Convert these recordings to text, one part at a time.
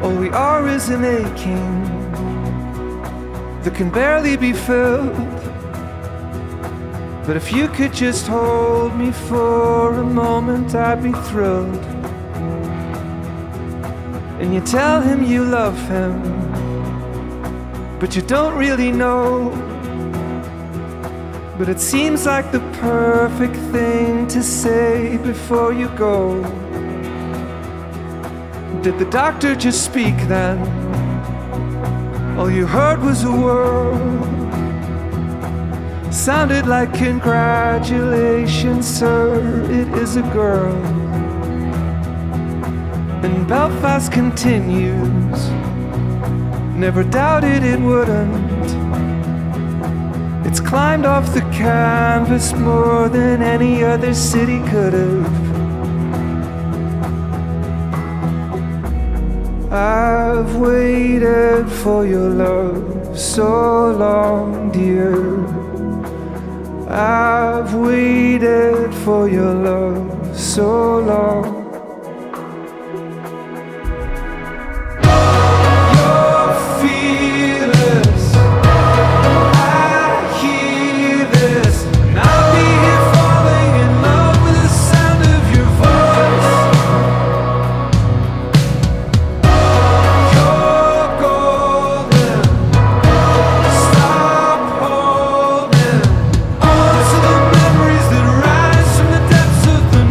All we are is an aching that can barely be filled. But if you could just hold me for a moment, I'd be thrilled. And you tell him you love him, but you don't really know. But it seems like the perfect thing to say before you go. Did the doctor just speak then? All you heard was a word. Sounded like congratulations, sir, it is a girl. And Belfast continues. Never doubted it wouldn't. It's climbed off the canvas more than any other city could have. I've waited for your love so long, dear. I've waited for your love so long. You're fearless, I hear this, and I'll be here falling in love with the sound of your voice. You're golden, stop holding on to the memories that rise from the depths of the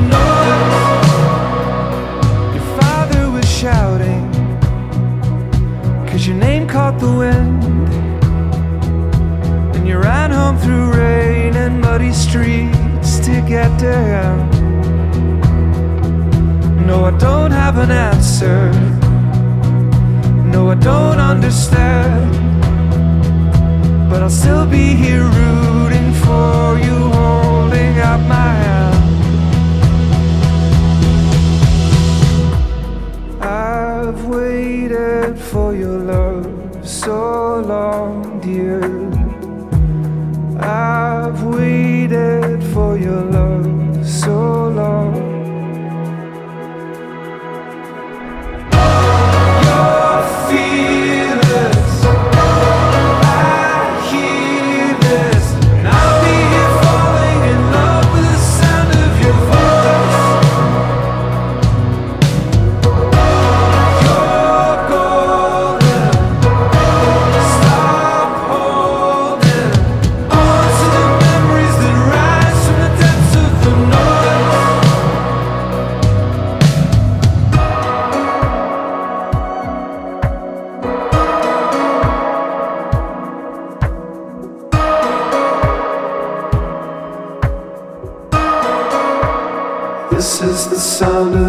noise. Your father was shouting, 'cause your name caught the wind, and you ran home through rain and muddy streets to get to him. No, I don't have an answer. No, I don't understand. But I'll still be here rooting for you, holding out my hand. I've waited for your love so long, dear. I've waited for your love so long. You're fearless, I hear this, and I'll be here falling in love with the sound of your voice. You're golden, stop holding on to the memories that rise from the depths of the noise. This is the sound